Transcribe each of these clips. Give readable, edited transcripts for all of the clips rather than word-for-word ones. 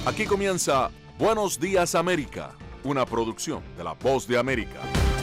Aquí comienza Buenos Días América, una producción de La Voz de América.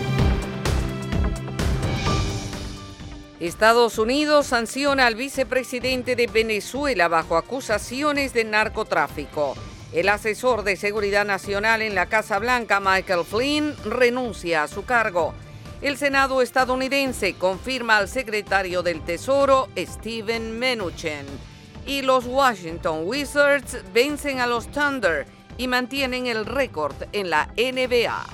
Estados Unidos sanciona al vicepresidente de Venezuela bajo acusaciones de narcotráfico. El asesor de seguridad nacional en la Casa Blanca, Michael Flynn, renuncia a su cargo. El Senado estadounidense confirma al secretario del Tesoro, Steven Mnuchin. Y los Washington Wizards vencen a los Thunder y mantienen el récord en la NBA.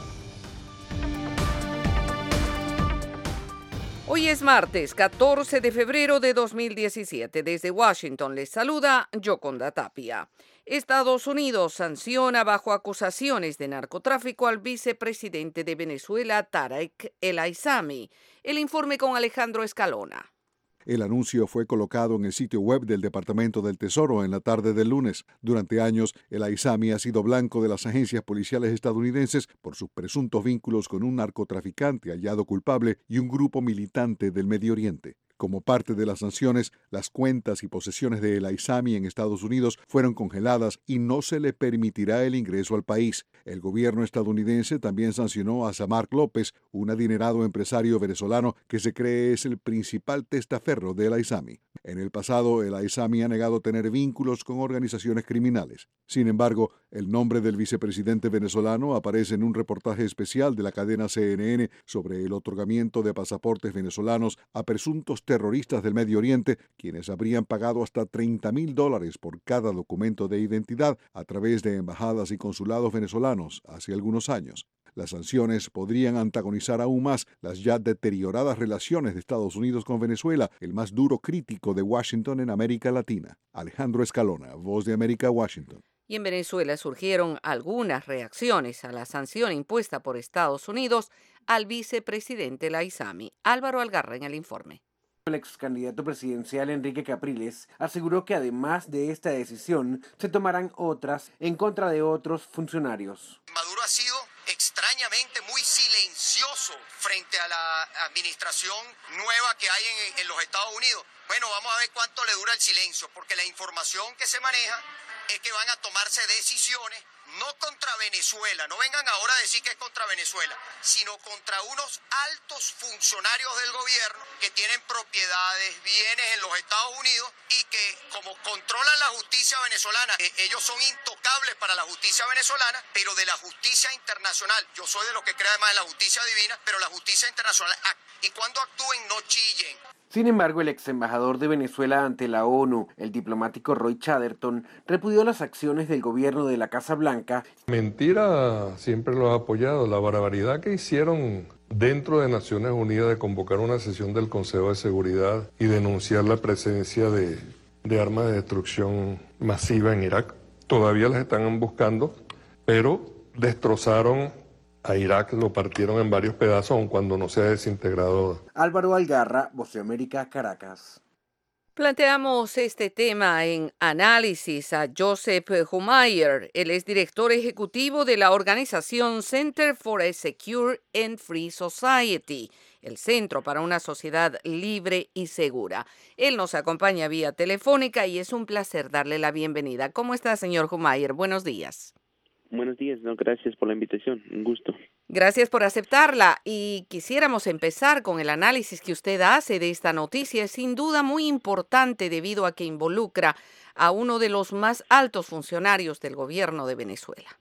Hoy es martes, 14 de febrero de 2017. Desde Washington les saluda Yoconda Tapia. Estados Unidos sanciona bajo acusaciones de narcotráfico al vicepresidente de Venezuela, Tarek El Aissami. El informe con Alejandro Escalona. El anuncio fue colocado en el sitio web del Departamento del Tesoro en la tarde del lunes. Durante años, el Aissami ha sido blanco de las agencias policiales estadounidenses por sus presuntos vínculos con un narcotraficante hallado culpable y un grupo militante del Medio Oriente. Como parte de las sanciones, las cuentas y posesiones de El Aissami en Estados Unidos fueron congeladas y no se le permitirá el ingreso al país. El gobierno estadounidense también sancionó a Samark López, un adinerado empresario venezolano que se cree es el principal testaferro de El Aissami. En el pasado, El Aissami ha negado tener vínculos con organizaciones criminales. Sin embargo, el nombre del vicepresidente venezolano aparece en un reportaje especial de la cadena CNN sobre el otorgamiento de pasaportes venezolanos a presuntos terroristas del Medio Oriente, quienes habrían pagado hasta $30,000 por cada documento de identidad a través de embajadas y consulados venezolanos hace algunos años. Las sanciones podrían antagonizar aún más las ya deterioradas relaciones de Estados Unidos con Venezuela, el más duro crítico de Washington en América Latina. Alejandro Escalona, Voz de América, Washington. Y en Venezuela surgieron algunas reacciones a la sanción impuesta por Estados Unidos al vicepresidente El Aissami. Álvaro Algarra en el informe. El ex candidato presidencial Enrique Capriles aseguró que además de esta decisión se tomarán otras en contra de otros funcionarios. Maduro ha sido extrañamente muy silencioso frente a la administración nueva que hay en los Estados Unidos. Bueno, vamos a ver cuánto le dura el silencio, porque la información que se maneja es que van a tomarse decisiones no contra Venezuela, no vengan ahora a decir que es contra Venezuela, sino contra unos altos funcionarios del gobierno que tienen propiedades, bienes en los Estados Unidos y que como controlan la justicia venezolana, ellos son intocables para la justicia venezolana, pero de la justicia internacional, yo soy de los que creen además en la justicia divina, pero la justicia internacional, y cuando actúen no chillen. Sin embargo, el ex embajador de Venezuela ante la ONU, el diplomático Roy Chatterton, repudió las acciones del gobierno de la Casa Blanca. Mentira, siempre lo ha apoyado. La barbaridad que hicieron dentro de Naciones Unidas de convocar una sesión del Consejo de Seguridad y denunciar la presencia de armas de destrucción masiva en Irak. Todavía las están buscando, pero destrozaron a Irak, lo partieron en varios pedazos, aun cuando no se ha desintegrado. Álvaro Algarra, Voz de América, Caracas. Planteamos este tema en análisis a Joseph Humayer. Él es director ejecutivo de la organización Center for a Secure and Free Society, el Centro para una Sociedad Libre y Segura. Él nos acompaña vía telefónica y es un placer darle la bienvenida. ¿Cómo está, señor Humayer? Buenos días. Buenos días, gracias por la invitación, un gusto. Gracias por aceptarla y quisiéramos empezar con el análisis que usted hace de esta noticia. Es sin duda muy importante debido a que involucra a uno de los más altos funcionarios del gobierno de Venezuela.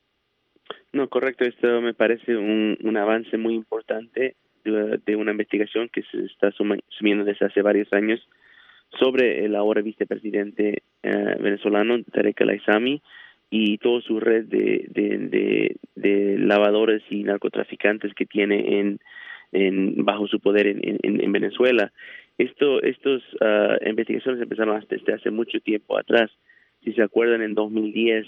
No, correcto, esto me parece un avance muy importante de una investigación que se está sumiendo desde hace varios años sobre el ahora vicepresidente venezolano, Tarek El Aissami, y toda su red de lavadores y narcotraficantes que tiene bajo su poder en Venezuela. Estos investigaciones empezaron desde hace mucho tiempo atrás. Si se acuerdan, en 2010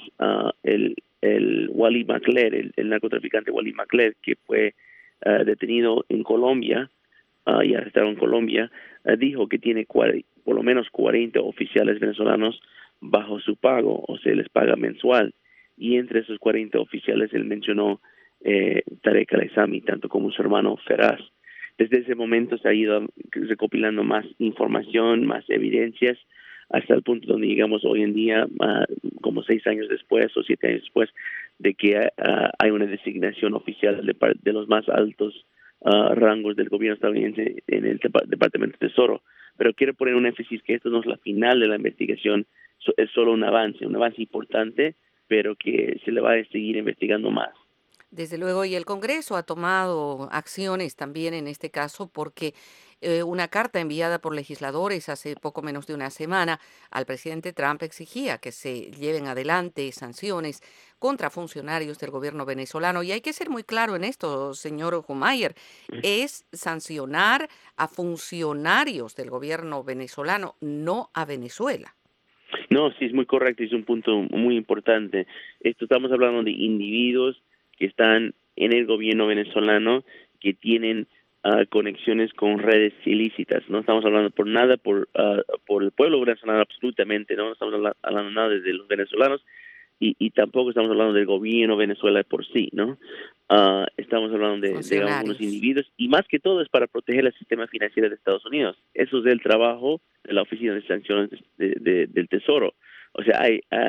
el Walid Macler, el narcotraficante Walid Macler, que fue detenido en Colombia y arrestado en Colombia, dijo que tiene por lo menos 40 oficiales venezolanos bajo su pago, o se les paga mensual, y entre esos 40 oficiales él mencionó Tarek El Aissami, tanto como su hermano Feraz. Desde ese momento se ha ido recopilando más información, más evidencias, hasta el punto donde llegamos hoy en día, como 6 años después o 7 años después, de que hay una designación oficial de los más altos rangos del gobierno estadounidense en el Departamento de Tesoro. Pero quiero poner un énfasis que esto no es la final de la investigación, es solo un avance importante, pero que se le va a seguir investigando más. Desde luego, y el Congreso ha tomado acciones también en este caso porque una carta enviada por legisladores hace poco menos de una semana al presidente Trump exigía que se lleven adelante sanciones contra funcionarios del gobierno venezolano. Y hay que ser muy claro en esto, señor Heumayer, es sancionar a funcionarios del gobierno venezolano, no a Venezuela. No, sí, es muy correcto, es un punto muy importante. Estamos hablando de individuos que están en el gobierno venezolano, que tienen conexiones con redes ilícitas. No estamos hablando por el pueblo venezolano, absolutamente, no estamos hablando nada de los venezolanos y tampoco estamos hablando del gobierno Venezuela por sí, ¿no? Estamos hablando de algunos individuos y más que todo es para proteger el sistema financiero de Estados Unidos. Eso es el trabajo de la Oficina de Sanciones del Tesoro. O sea,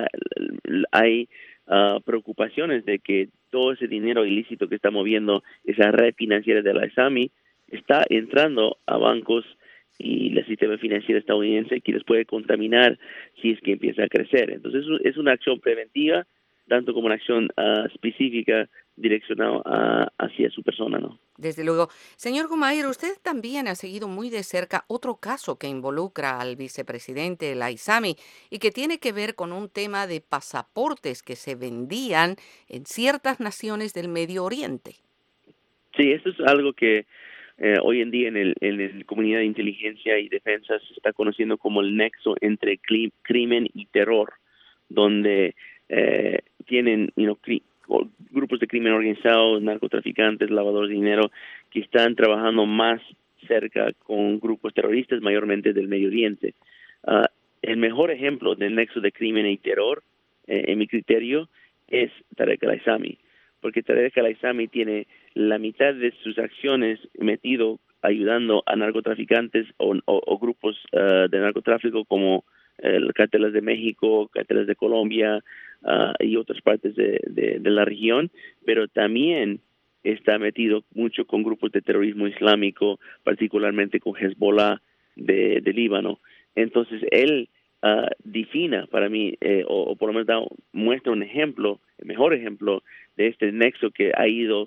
hay preocupaciones de que todo ese dinero ilícito que está moviendo esa red financiera de la ISAMI está entrando a bancos y el sistema financiero estadounidense que les puede contaminar si es que empieza a crecer. Entonces es una acción preventiva, tanto como una acción específica direccionada hacia su persona, ¿no? Desde luego. Señor Heumayer, usted también ha seguido muy de cerca otro caso que involucra al vicepresidente de la ISAMI y que tiene que ver con un tema de pasaportes que se vendían en ciertas naciones del Medio Oriente. Sí, esto es algo que hoy en día en la comunidad de inteligencia y defensa se está conociendo como el nexo entre crimen y terror, donde tienen grupos de crimen organizado, narcotraficantes, lavadores de dinero, que están trabajando más cerca con grupos terroristas, mayormente del Medio Oriente. El mejor ejemplo del nexo de crimen y terror, en mi criterio, es Tarek al-Aissami, porque Tarek al-Aissami tiene la mitad de sus acciones metido ayudando a narcotraficantes o grupos de narcotráfico como carteles de México, carteles de Colombia y otras partes de la región, pero también está metido mucho con grupos de terrorismo islámico, particularmente con Hezbollah de Líbano. Entonces, él defina para mí, o por lo menos muestra un ejemplo, el mejor ejemplo de este nexo que ha ido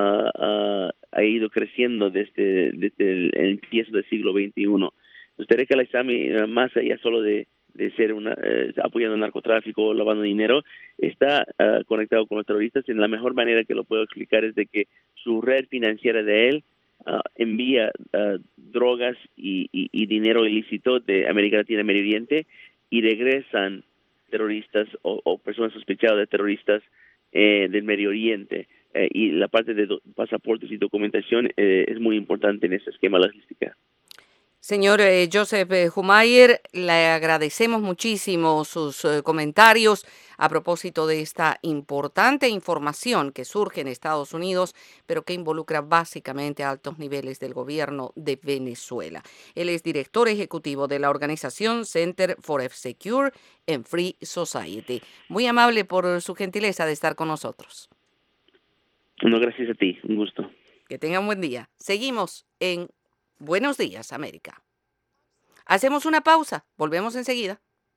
creciendo desde el empiezo del siglo XXI. Entonces, Tarek al-Aissami, más allá solo de ser apoyando el narcotráfico, lavando dinero, está conectado con los terroristas. En la mejor manera que lo puedo explicar es de que su red financiera de él envía drogas y dinero ilícito de América Latina y Medio Oriente y regresan terroristas o personas sospechadas de terroristas del Medio Oriente. Y la parte de pasaportes y documentación es muy importante en ese esquema logística. Señor Joseph Heumayer, le agradecemos muchísimo sus comentarios a propósito de esta importante información que surge en Estados Unidos, pero que involucra básicamente a altos niveles del gobierno de Venezuela. Él es director ejecutivo de la organización Center for F-Secure and Free Society. Muy amable por su gentileza de estar con nosotros. No, gracias a ti, un gusto. Que tenga un buen día. Seguimos en Buenos Días, América. Hacemos una pausa, volvemos enseguida.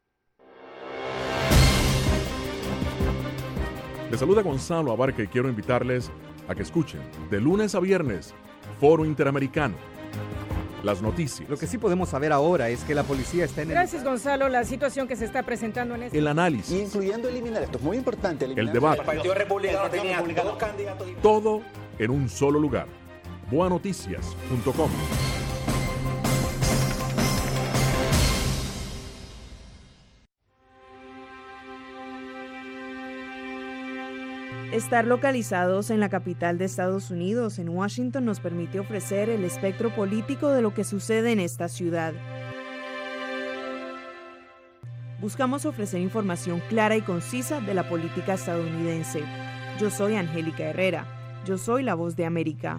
Les saluda Gonzalo Abarca y quiero invitarles a que escuchen de lunes a viernes Foro Interamericano. Las noticias. Lo que sí podemos saber ahora es que la policía está en el... Gracias, Gonzalo. La situación que se está presentando en este... El análisis. Incluyendo eliminar, esto es muy importante. El debate. El Partido Republicano tenía dos candidatos. Todo en un solo lugar. boanoticias.com. Estar localizados en la capital de Estados Unidos, en Washington, nos permite ofrecer el espectro político de lo que sucede en esta ciudad. Buscamos ofrecer información clara y concisa de la política estadounidense. Yo soy Angélica Herrera. Yo soy la voz de América.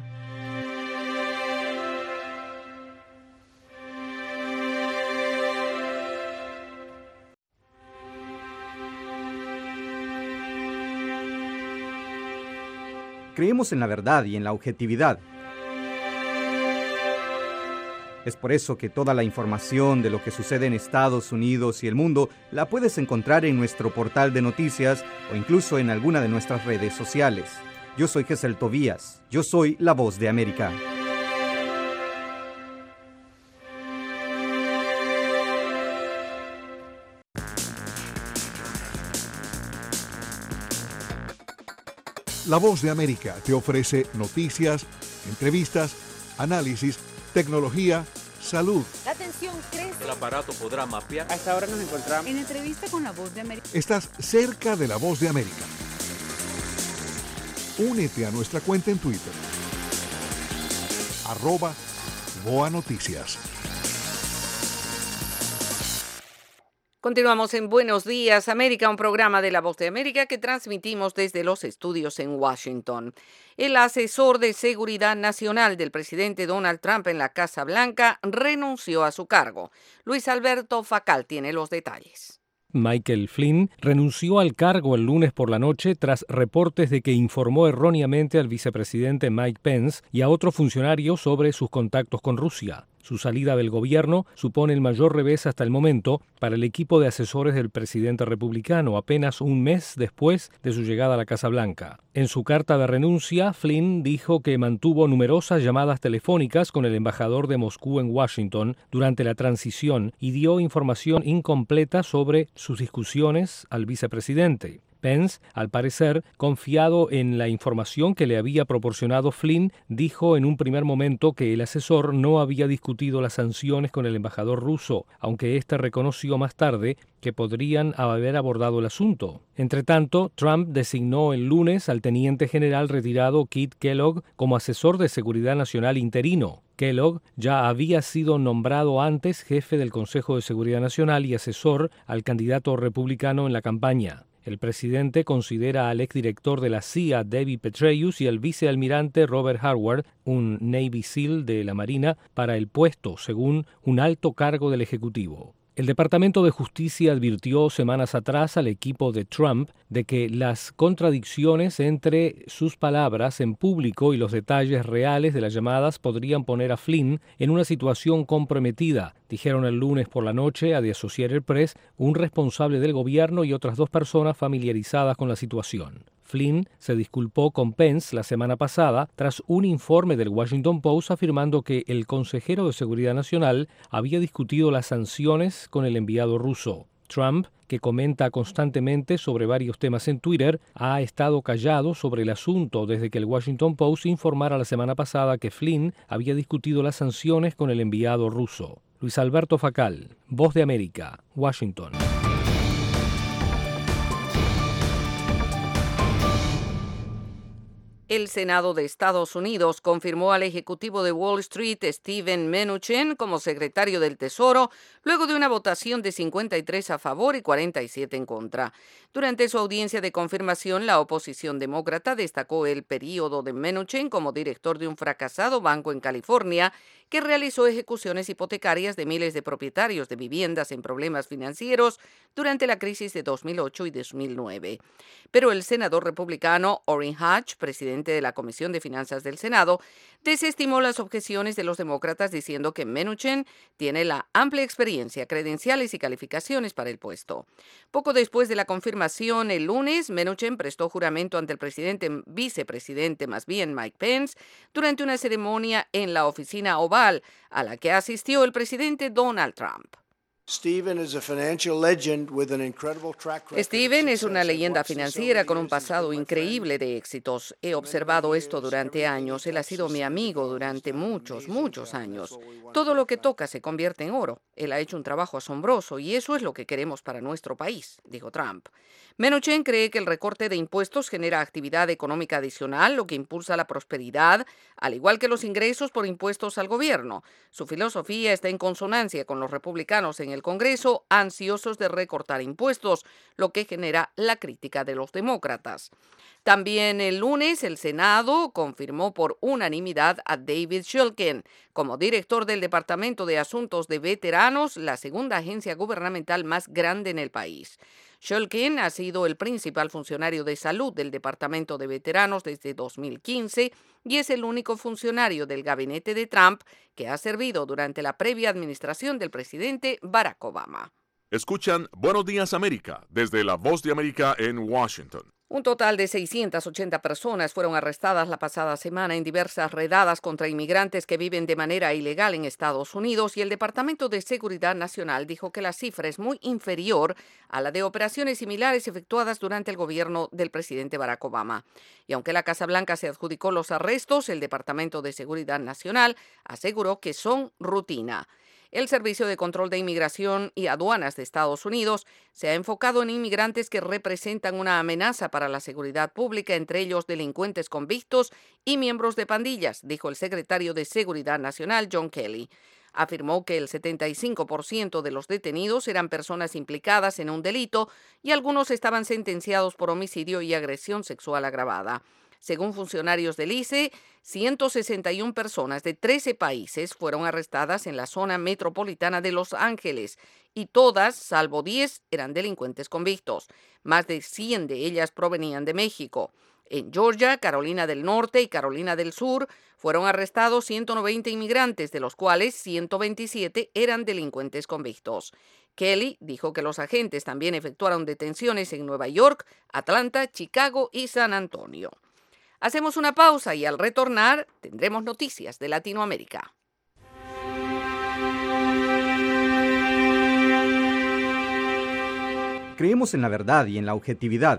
Creemos en la verdad y en la objetividad. Es por eso que toda la información de lo que sucede en Estados Unidos y el mundo la puedes encontrar en nuestro portal de noticias o incluso en alguna de nuestras redes sociales. Yo soy Gesell Tobías. Yo soy La Voz de América. La Voz de América te ofrece noticias, entrevistas, análisis, tecnología, salud. La atención crece. El aparato podrá mapear. A esta hora nos encontramos En entrevista con La Voz de América. Estás cerca de La Voz de América. Únete a nuestra cuenta en Twitter. @BoaNoticias. Continuamos en Buenos Días, América, un programa de La Voz de América que transmitimos desde los estudios en Washington. El asesor de seguridad nacional del presidente Donald Trump en la Casa Blanca renunció a su cargo. Luis Alberto Facal tiene los detalles. Michael Flynn renunció al cargo el lunes por la noche tras reportes de que informó erróneamente al vicepresidente Mike Pence y a otro funcionario sobre sus contactos con Rusia. Su salida del gobierno supone el mayor revés hasta el momento para el equipo de asesores del presidente republicano, apenas un mes después de su llegada a la Casa Blanca. En su carta de renuncia, Flynn dijo que mantuvo numerosas llamadas telefónicas con el embajador de Moscú en Washington durante la transición y dio información incompleta sobre sus discusiones al vicepresidente. Pence, al parecer, confiado en la información que le había proporcionado Flynn, dijo en un primer momento que el asesor no había discutido las sanciones con el embajador ruso, aunque éste reconoció más tarde que podrían haber abordado el asunto. Entretanto, Trump designó el lunes al teniente general retirado Keith Kellogg como asesor de seguridad nacional interino. Kellogg ya había sido nombrado antes jefe del Consejo de Seguridad Nacional y asesor al candidato republicano en la campaña. El presidente considera al exdirector de la CIA, David Petraeus, y al vicealmirante Robert Harward, un Navy SEAL de la Marina, para el puesto, según un alto cargo del Ejecutivo. El Departamento de Justicia advirtió semanas atrás al equipo de Trump de que las contradicciones entre sus palabras en público y los detalles reales de las llamadas podrían poner a Flynn en una situación comprometida, dijeron el lunes por la noche a The Associated Press un responsable del gobierno y otras dos personas familiarizadas con la situación. Flynn se disculpó con Pence la semana pasada tras un informe del Washington Post afirmando que el consejero de Seguridad Nacional había discutido las sanciones con el enviado ruso. Trump, que comenta constantemente sobre varios temas en Twitter, ha estado callado sobre el asunto desde que el Washington Post informara la semana pasada que Flynn había discutido las sanciones con el enviado ruso. Luis Alberto Facal, Voz de América, Washington. El Senado de Estados Unidos confirmó al ejecutivo de Wall Street, Steven Mnuchin, como secretario del Tesoro, luego de una votación de 53 a favor y 47 en contra. Durante su audiencia de confirmación, la oposición demócrata destacó el periodo de Mnuchin como director de un fracasado banco en California que realizó ejecuciones hipotecarias de miles de propietarios de viviendas en problemas financieros durante la crisis de 2008 y 2009. Pero el senador republicano Orrin Hatch, presidente de la Comisión de Finanzas del Senado, desestimó las objeciones de los demócratas diciendo que Mnuchin tiene la amplia experiencia, credenciales y calificaciones para el puesto. Poco después de la confirmación el lunes, Mnuchin prestó juramento ante el vicepresidente Mike Pence durante una ceremonia en la oficina Oval a la que asistió el presidente Donald Trump. Steven es una leyenda financiera con un pasado increíble de éxitos. He observado esto durante años. Él ha sido mi amigo durante muchos años. Todo lo que toca se convierte en oro. Él ha hecho un trabajo asombroso y eso es lo que queremos para nuestro país, dijo Trump. Mnuchin cree que el recorte de impuestos genera actividad económica adicional, lo que impulsa la prosperidad, al igual que los ingresos por impuestos al gobierno. Su filosofía está en consonancia con los republicanos en el Congreso, ansiosos de recortar impuestos, lo que genera la crítica de los demócratas. También el lunes el Senado confirmó por unanimidad a David Shulkin como director del Departamento de Asuntos de Veteranos, la segunda agencia gubernamental más grande en el país. Shulkin ha sido el principal funcionario de salud del Departamento de Veteranos desde 2015 y es el único funcionario del gabinete de Trump que ha servido durante la previa administración del presidente Barack Obama. Escuchan Buenos Días América desde La Voz de América en Washington. Un total de 680 personas fueron arrestadas la pasada semana en diversas redadas contra inmigrantes que viven de manera ilegal en Estados Unidos y el Departamento de Seguridad Nacional dijo que la cifra es muy inferior a la de operaciones similares efectuadas durante el gobierno del presidente Barack Obama. Y aunque la Casa Blanca se adjudicó los arrestos, el Departamento de Seguridad Nacional aseguró que son rutina. El Servicio de Control de Inmigración y Aduanas de Estados Unidos se ha enfocado en inmigrantes que representan una amenaza para la seguridad pública, entre ellos delincuentes convictos y miembros de pandillas, dijo el secretario de Seguridad Nacional, John Kelly. Afirmó que el 75% de los detenidos eran personas implicadas en un delito y algunos estaban sentenciados por homicidio y agresión sexual agravada. Según funcionarios del ICE, 161 personas de 13 países fueron arrestadas en la zona metropolitana de Los Ángeles y todas, salvo 10, eran delincuentes convictos. Más de 100 de ellas provenían de México. En Georgia, Carolina del Norte y Carolina del Sur fueron arrestados 190 inmigrantes, de los cuales 127 eran delincuentes convictos. Kelly dijo que los agentes también efectuaron detenciones en Nueva York, Atlanta, Chicago y San Antonio. Hacemos una pausa y al retornar tendremos noticias de Latinoamérica. Creemos en la verdad y en la objetividad.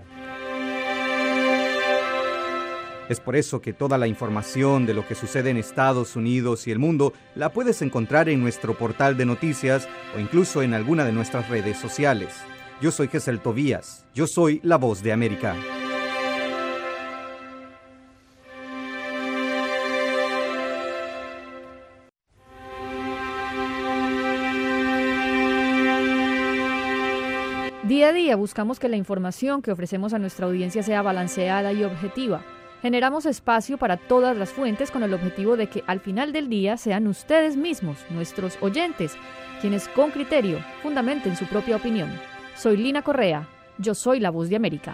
Es por eso que toda la información de lo que sucede en Estados Unidos y el mundo la puedes encontrar en nuestro portal de noticias o incluso en alguna de nuestras redes sociales. Yo soy Gesell Tobías. Yo soy La Voz de América. Día a día buscamos que la información que ofrecemos a nuestra audiencia sea balanceada y objetiva. Generamos espacio para todas las fuentes con el objetivo de que al final del día sean ustedes mismos, nuestros oyentes, quienes con criterio fundamenten su propia opinión. Soy Lina Correa, yo soy La Voz de América.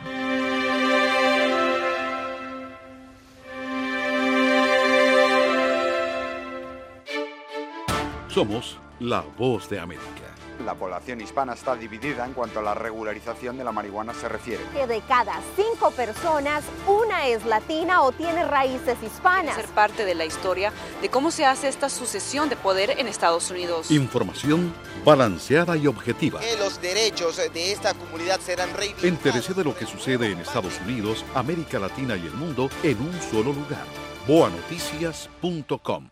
Somos La Voz de América. La población hispana está dividida en cuanto a la regularización de la marihuana se refiere. Que de cada 5 personas, una es latina o tiene raíces hispanas. Ser parte de la historia de cómo se hace esta sucesión de poder en Estados Unidos. Información balanceada y objetiva. Que los derechos de esta comunidad serán reivindicados. Entérese de lo que sucede en Estados Unidos, América Latina y el mundo en un solo lugar. boanoticias.com.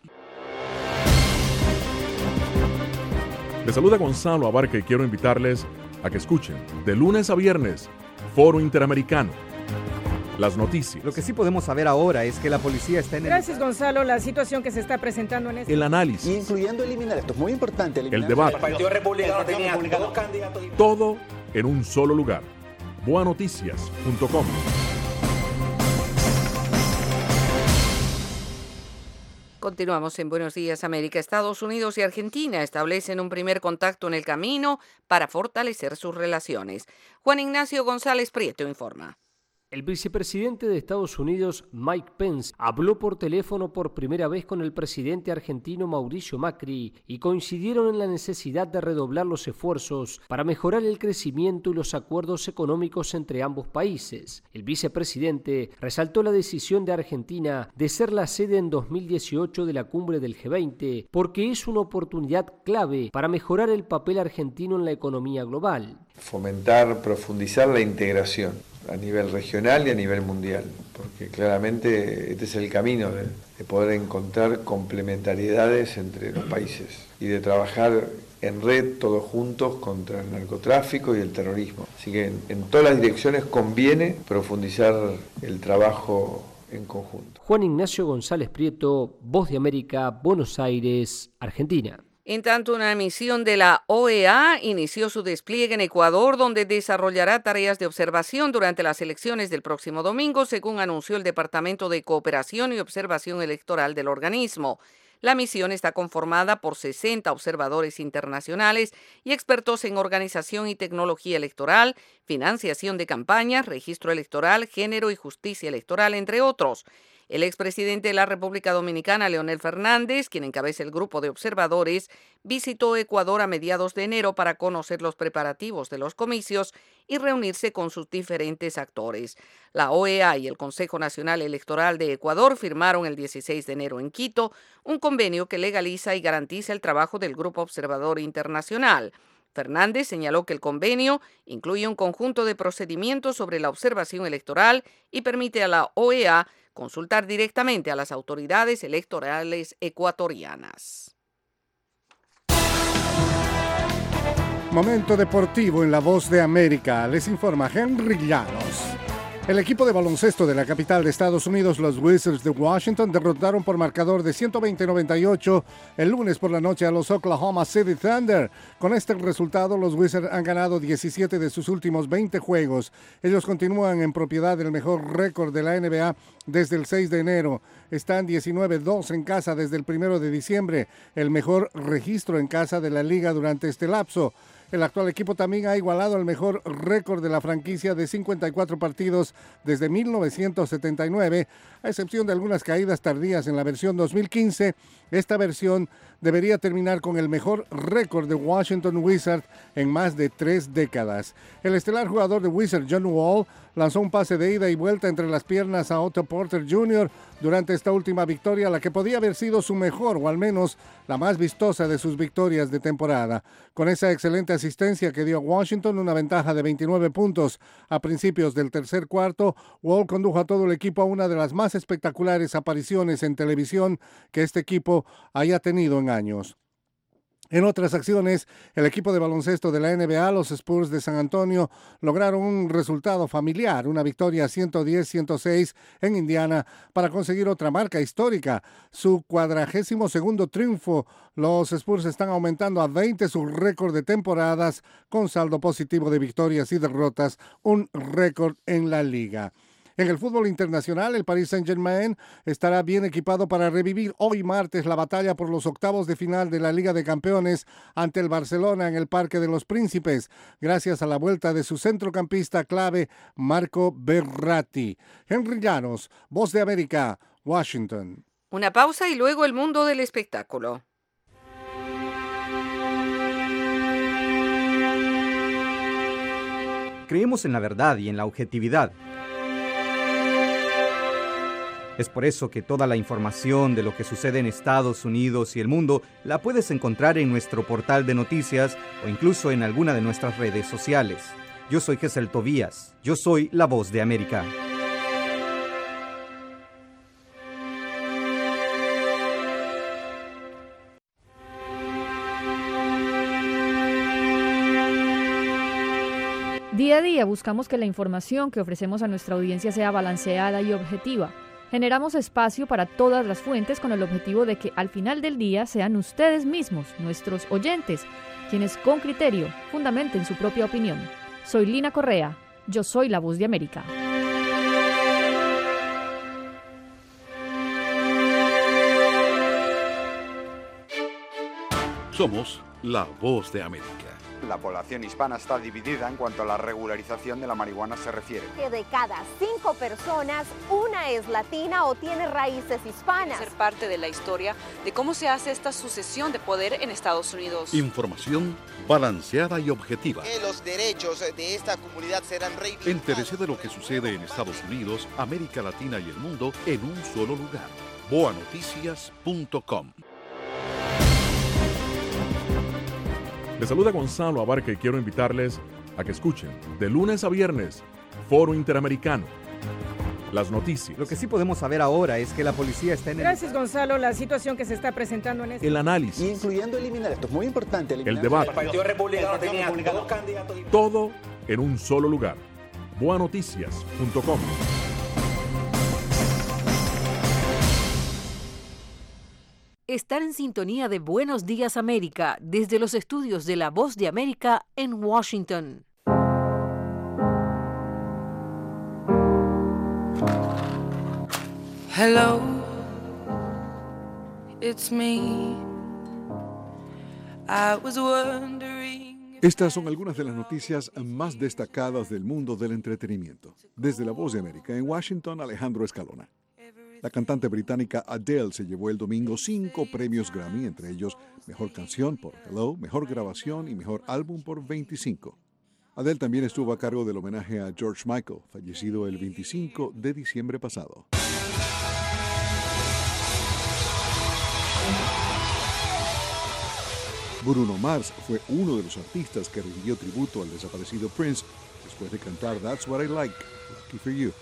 Les saluda Gonzalo Abarca y quiero invitarles a que escuchen de lunes a viernes Foro Interamericano. Las noticias. Lo que sí podemos saber ahora es que la policía está en Gracias, Gonzalo. La situación que se está presentando en el análisis. Incluyendo eliminar, esto es muy importante. El debate. El Partido Republicano tenía 2 candidatos. Todo en un solo lugar. boanoticias.com. Continuamos en Buenos Días América. Estados Unidos y Argentina establecen un primer contacto en el camino para fortalecer sus relaciones. Juan Ignacio González Prieto informa. El vicepresidente de Estados Unidos, Mike Pence, habló por teléfono por primera vez con el presidente argentino Mauricio Macri y coincidieron en la necesidad de redoblar los esfuerzos para mejorar el crecimiento y los acuerdos económicos entre ambos países. El vicepresidente resaltó la decisión de Argentina de ser la sede en 2018 de la cumbre del G20 porque es una oportunidad clave para mejorar el papel argentino en la economía global. Fomentar, profundizar la integración a nivel regional y a nivel mundial, porque claramente este es el camino de poder encontrar complementariedades entre los países y de trabajar en red todos juntos contra el narcotráfico y el terrorismo. Así que en todas las direcciones conviene profundizar el trabajo en conjunto. Juan Ignacio González Prieto, Voz de América, Buenos Aires, Argentina. En tanto, una misión de la OEA inició su despliegue en Ecuador, donde desarrollará tareas de observación durante las elecciones del próximo domingo, según anunció el Departamento de Cooperación y Observación Electoral del organismo. La misión está conformada por 60 observadores internacionales y expertos en organización y tecnología electoral, financiación de campañas, registro electoral, género y justicia electoral, entre otros. El expresidente de la República Dominicana, Leonel Fernández, quien encabeza el grupo de observadores, visitó Ecuador a mediados de enero para conocer los preparativos de los comicios y reunirse con sus diferentes actores. La OEA y el Consejo Nacional Electoral de Ecuador firmaron el 16 de enero en Quito un convenio que legaliza y garantiza el trabajo del Grupo Observador Internacional. Fernández señaló que el convenio incluye un conjunto de procedimientos sobre la observación electoral y permite a la OEA consultar directamente a las autoridades electorales ecuatorianas. Momento deportivo en La Voz de América. Les informa Henry Llanos. El equipo de baloncesto de la capital de Estados Unidos, los Wizards de Washington, derrotaron por marcador de 120-98 el lunes por la noche a los Oklahoma City Thunder. Con este resultado, los Wizards han ganado 17 de sus últimos 20 juegos. Ellos continúan en propiedad del mejor récord de la NBA desde el 6 de enero. Están 19-2 en casa desde el 1 de diciembre, el mejor registro en casa de la liga durante este lapso. El actual equipo también ha igualado el mejor récord de la franquicia de 54 partidos desde 1979, a excepción de algunas caídas tardías en la versión 2015. Esta versión debería terminar con el mejor récord de Washington Wizards en más de 3 décadas. El estelar jugador de Wizards, John Wall, lanzó un pase de ida y vuelta entre las piernas a Otto Porter Jr. durante esta última victoria, la que podía haber sido su mejor o al menos la más vistosa de sus victorias de temporada. Con esa excelente asistencia que dio a Washington una ventaja de 29 puntos a principios del tercer cuarto, Wall condujo a todo el equipo a una de las más espectaculares apariciones en televisión que este equipo haya tenido en años. En otras acciones, el equipo de baloncesto de la NBA, los Spurs de San Antonio, lograron un resultado familiar, una victoria 110-106 en Indiana para conseguir otra marca histórica, su 42º triunfo. Los Spurs están aumentando a 20 su récord de temporadas con saldo positivo de victorias y derrotas, un récord en la liga. En el fútbol internacional, el Paris Saint-Germain estará bien equipado para revivir hoy martes la batalla por los octavos de final de la Liga de Campeones ante el Barcelona en el Parque de los Príncipes, gracias a la vuelta de su centrocampista clave, Marco Verratti. Henry Llanos, Voz de América, Washington. Una pausa y luego el mundo del espectáculo. Creemos en la verdad y en la objetividad. Es por eso que toda la información de lo que sucede en Estados Unidos y el mundo la puedes encontrar en nuestro portal de noticias o incluso en alguna de nuestras redes sociales. Yo soy Gesel Tobías. Yo soy La Voz de América. Día a día buscamos que la información que ofrecemos a nuestra audiencia sea balanceada y objetiva. Generamos espacio para todas las fuentes con el objetivo de que al final del día sean ustedes mismos, nuestros oyentes, quienes con criterio fundamenten su propia opinión. Soy Lina Correa. Yo soy La Voz de América. Somos La Voz de América. La población hispana está dividida en cuanto a la regularización de la marihuana se refiere. Que de cada 5 personas, una es latina o tiene raíces hispanas. Ser parte de la historia de cómo se hace esta sucesión de poder en Estados Unidos. Información balanceada y objetiva. Que los derechos de esta comunidad serán reivindicados. Entérese de lo que sucede en Estados Unidos, América Latina y el mundo en un solo lugar. boanoticias.com. Les saluda Gonzalo Abarca y quiero invitarles a que escuchen de lunes a viernes Foro Interamericano. Las noticias. Lo que sí podemos saber ahora es que la policía está en el... Gracias, Gonzalo. La situación que se está presentando en este... El análisis. Incluyendo eliminar, esto es muy importante. El debate. El Partido Republicano tenía dos candidatos. Todo en un solo lugar. boanoticias.com. Estar en sintonía de Buenos Días América desde los estudios de La Voz de América en Washington. Hello, it's me. I was wondering. Estas son algunas de las noticias más destacadas del mundo del entretenimiento. Desde La Voz de América, en Washington, Alejandro Escalona. La cantante británica Adele se llevó el domingo 5 premios Grammy, entre ellos Mejor Canción por Hello, Mejor Grabación y Mejor Álbum por 25. Adele también estuvo a cargo del homenaje a George Michael, fallecido el 25 de diciembre pasado. Bruno Mars fue uno de los artistas que rindió tributo al desaparecido Prince después de cantar That's What I Like, Lucky for You.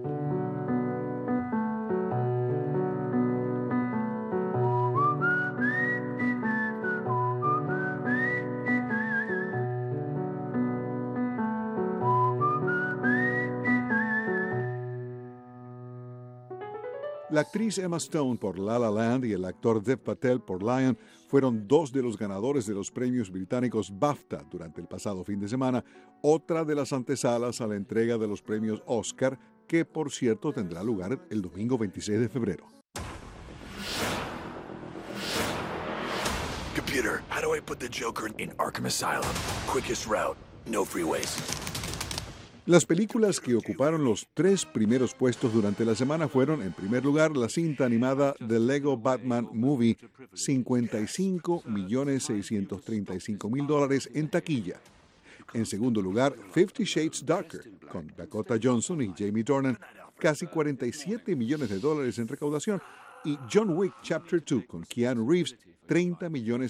La actriz Emma Stone por La La Land y el actor Dev Patel por Lion fueron dos de los ganadores de los premios británicos BAFTA durante el pasado fin de semana, otra de las antesalas a la entrega de los premios Oscar, que por cierto tendrá lugar el domingo 26 de febrero. Computer, how do I put the Joker in Arkham Asylum? Quickest route, no freeways. Las películas que ocuparon los 3 primeros puestos durante la semana fueron, en primer lugar, la cinta animada The Lego Batman Movie, $55.635.000 en taquilla. En segundo lugar, 50 Shades Darker, con Dakota Johnson y Jamie Dornan, casi $47 millones en recaudación, y John Wick Chapter 2, con Keanu Reeves, $30 millones.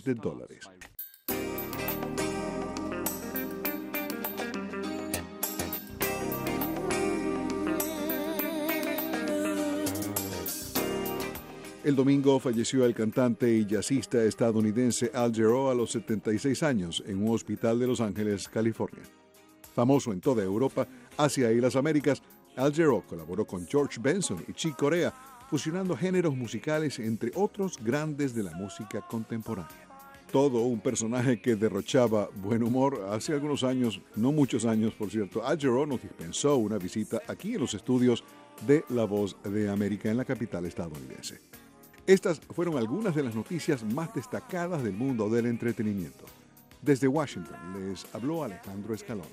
El domingo falleció el cantante y jazzista estadounidense Al Jarreau a los 76 años en un hospital de Los Ángeles, California. Famoso en toda Europa, Asia y las Américas, Al Jarreau colaboró con George Benson y Chick Corea, fusionando géneros musicales entre otros grandes de la música contemporánea. Todo un personaje que derrochaba buen humor. Hace algunos años, no muchos años por cierto, Al Jarreau nos dispensó una visita aquí en los estudios de La Voz de América en la capital estadounidense. Estas fueron algunas de las noticias más destacadas del mundo del entretenimiento. Desde Washington les habló Alejandro Escalona.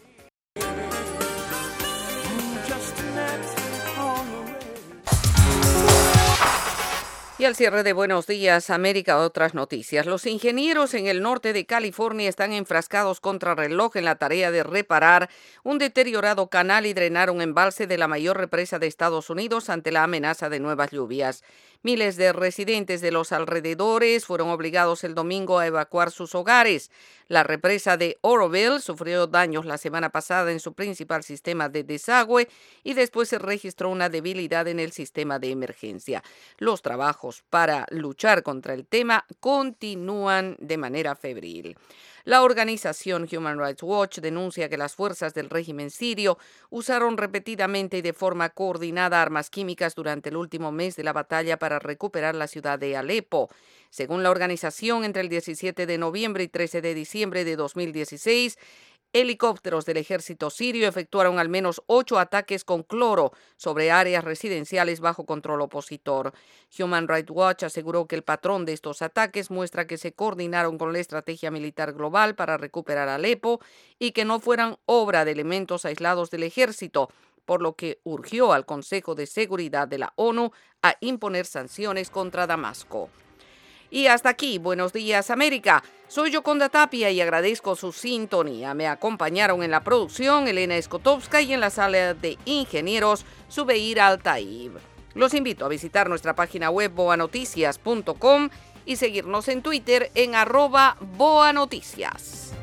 Y al cierre de Buenos Días América, otras noticias. Los ingenieros en el norte de California están enfrascados contra reloj en la tarea de reparar un deteriorado canal y drenar un embalse de la mayor represa de Estados Unidos ante la amenaza de nuevas lluvias. Miles de residentes de los alrededores fueron obligados el domingo a evacuar sus hogares. La represa de Oroville sufrió daños la semana pasada en su principal sistema de desagüe y después se registró una debilidad en el sistema de emergencia. Los trabajos para luchar contra el tema continúan de manera febril. La organización Human Rights Watch denuncia que las fuerzas del régimen sirio usaron repetidamente y de forma coordinada armas químicas durante el último mes de la batalla para recuperar la ciudad de Alepo. Según la organización, entre el 17 de noviembre y 13 de diciembre de 2016, helicópteros del ejército sirio efectuaron al menos 8 ataques con cloro sobre áreas residenciales bajo control opositor. Human Rights Watch aseguró que el patrón de estos ataques muestra que se coordinaron con la estrategia militar global para recuperar Alepo y que no fueran obra de elementos aislados del ejército, por lo que urgió al Consejo de Seguridad de la ONU a imponer sanciones contra Damasco. Y hasta aquí, Buenos Días América. Soy Yoconda Tapia y agradezco su sintonía. Me acompañaron en la producción Elena Escotovska y en la sala de ingenieros Zubeir Altaib. Los invito a visitar nuestra página web boanoticias.com y seguirnos en Twitter en @boanoticias.